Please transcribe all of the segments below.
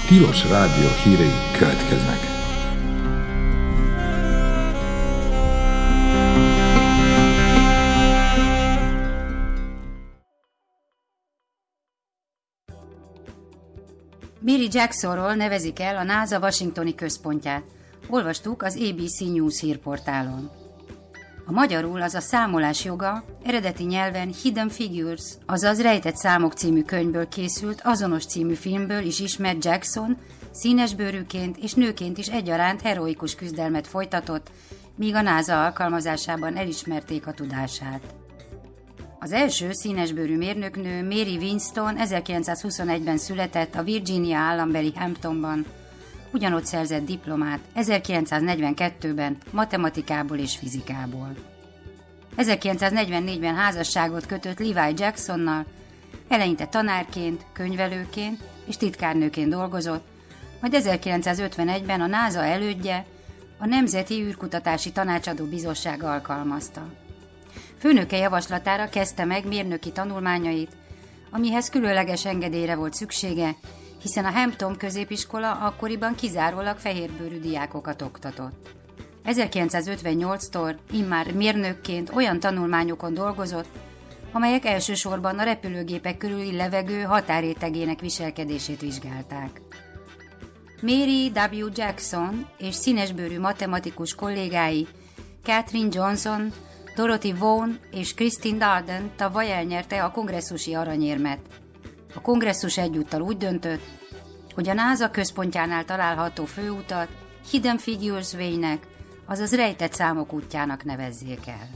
Tilos Rádió hírei következnek. Mary Jacksonról nevezik el a NASA washingtoni központját. Olvastuk az ABC News hírportálon. A magyarul, az a számolás joga, eredeti nyelven Hidden Figures, azaz Rejtett számok című könyvből készült, azonos című filmből is ismert Jackson színesbőrűként és nőként is egyaránt heroikus küzdelmet folytatott, míg a NASA alkalmazásában elismerték a tudását. Az első színesbőrű mérnöknő Mary Winston 1921-ben született a Virginia állambeli Hamptonban, ugyanott szerzett diplomát 1942-ben matematikából és fizikából. 1944-ben házasságot kötött Levi Jacksonnal, eleinte tanárként, könyvelőként és titkárnőként dolgozott, majd 1951-ben a NASA elődje, a Nemzeti űrkutatási Tanácsadó Bizottság alkalmazta. Főnöke javaslatára kezdte meg mérnöki tanulmányait, amihez különleges engedélyre volt szüksége, hiszen a Hampton középiskola akkoriban kizárólag fehérbőrű diákokat oktatott. 1958-tól immár mérnökként olyan tanulmányokon dolgozott, amelyek elsősorban a repülőgépek körüli levegő határrétegének viselkedését vizsgálták. Mary W. Jackson és színesbőrű matematikus kollégái Katherine Johnson, Dorothy Vaughan és Christine Darden tavaly elnyerte a kongresszusi aranyérmet. A kongresszus egyúttal úgy döntött, hogy a NASA központjánál található főutat Hidden Figures Way-nek, azaz rejtett számok útjának nevezzék el.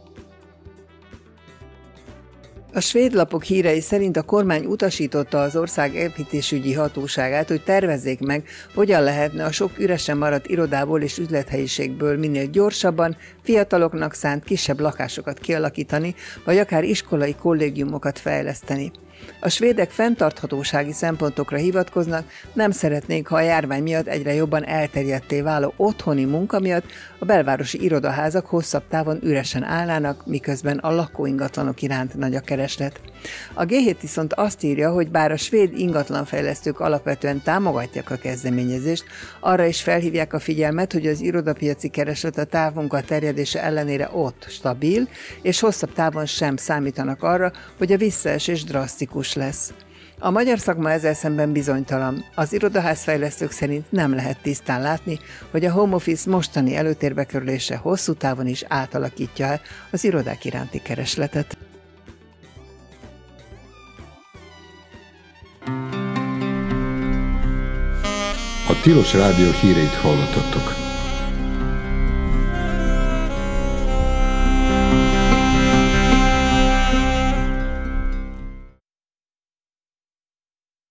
A svéd lapok hírei szerint a kormány utasította az ország építésügyi hatóságát, hogy tervezzék meg, hogyan lehetne a sok üresen maradt irodából és üzlethelyiségből minél gyorsabban fiataloknak szánt kisebb lakásokat kialakítani, vagy akár iskolai kollégiumokat fejleszteni. A svédek fenntarthatósági szempontokra hivatkoznak, nem szeretnék, ha a járvány miatt egyre jobban elterjedtté váló otthoni munka miatt a belvárosi irodaházak hosszabb távon üresen állnának, miközben a lakóingatlanok iránt nagy a kereslet. A G7 viszont azt írja, hogy bár a svéd ingatlanfejlesztők alapvetően támogatják a kezdeményezést, arra is felhívják a figyelmet, hogy az irodapiaci kereslet a távmunka terjedése ellenére ott stabil, és hosszabb távon sem számítanak arra, hogy a visszaesés drasztikus lesz. A magyar szakma ezzel szemben bizonytalan. Az irodaházfejlesztők szerint nem lehet tisztán látni, hogy a home office mostani előtérbe kerülése hosszú távon is átalakítja az irodák iránti keresletet. A Tilos Rádió híreit hallottattok.